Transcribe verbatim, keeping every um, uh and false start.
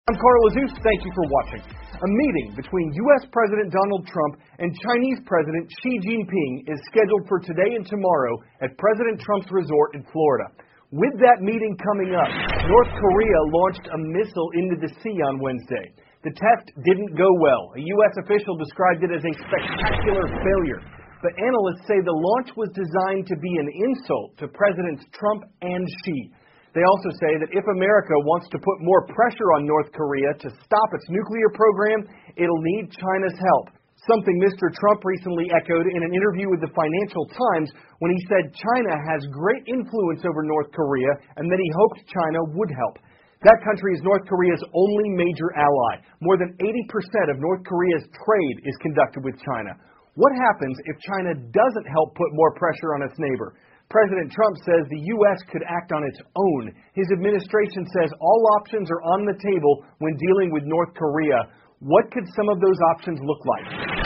I'm Carl Azuz. Thank you for watching. A meeting between U S President Donald Trump and Chinese President Xi Jinping is scheduled for today and tomorrow at President Trump's resort in Florida. With that meeting coming up, North Korea launched a missile into the sea on Wednesday. The test didn't go well. A U S official described it as a spectacular failure. But analysts say the launch was designed to be an insult to Presidents Trump and Xi. They also say that if America wants to put more pressure on North Korea to stop its nuclear program, it'll need China's help. Something Mister Trump recently echoed in an interview with the Financial Times when he said China has great influence over North Korea and that he hoped China would help. That country is North Korea's only major ally. More than eighty percent of North Korea's trade is conducted with China. What happens if China doesn't help put more pressure on its neighbor? President Trump says the U S could act on its own. His administration says all options are on the table when dealing with North Korea. What could some of those options look like?